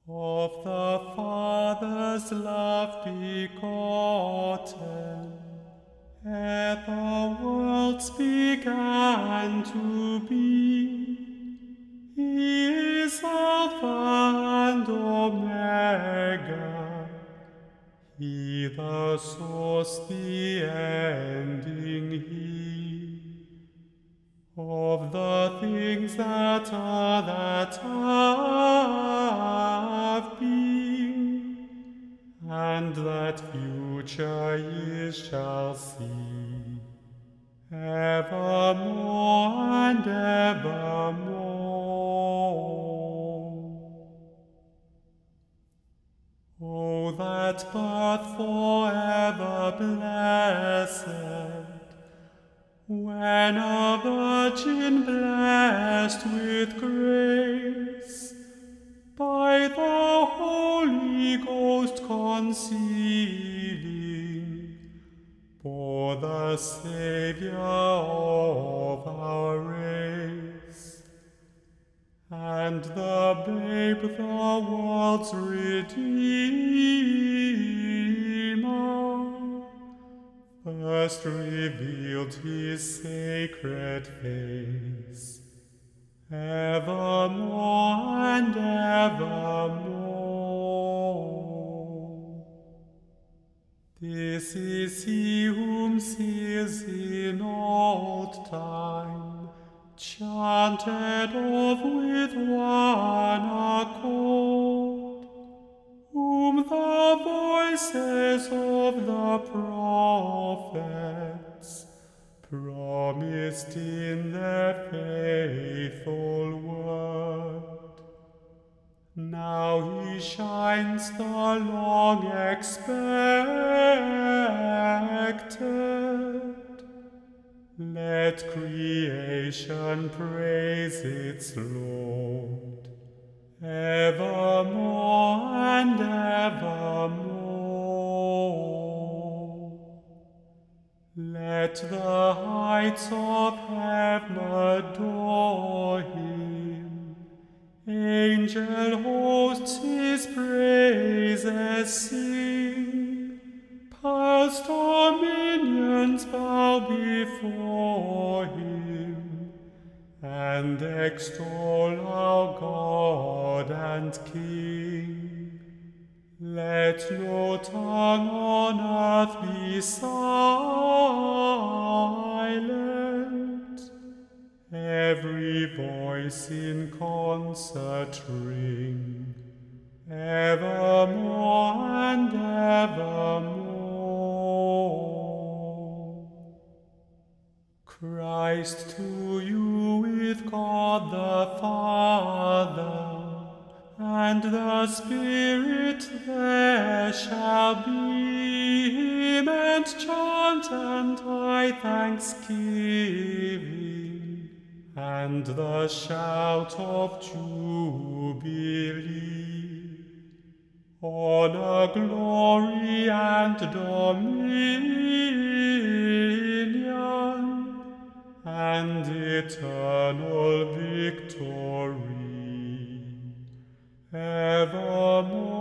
of the Father's love begotten, ere the worlds began to be. He is Alpha and Omega, He the source, the ending, He of the things that are, that have been, and that future years shall see, evermore and evermore. O that birth forever blessed, when a virgin blessed with grace, by the Holy Ghost conceiving, bore the Saviour of our race, and the babe the world's Redeemer, first revealed His sacred face, evermore and evermore. This is He whom seers in old time chanted of with one accord, whom the voices of the prophets promised in their faithful word. Now He shines the long expected. Let creation praise its Lord, evermore and evermore. Let the heights of heaven adore Him, angel hosts His praises sing, past dominions bow before Him, and extol our God and King. Let no tongue on earth be silent, every voice in concert ring, evermore and evermore. Christ to you with God the Father, and the Spirit there shall be hymn and chant and high thanksgiving, and the shout of jubilee, honor, glory, and dominion, and eternal victory, evermore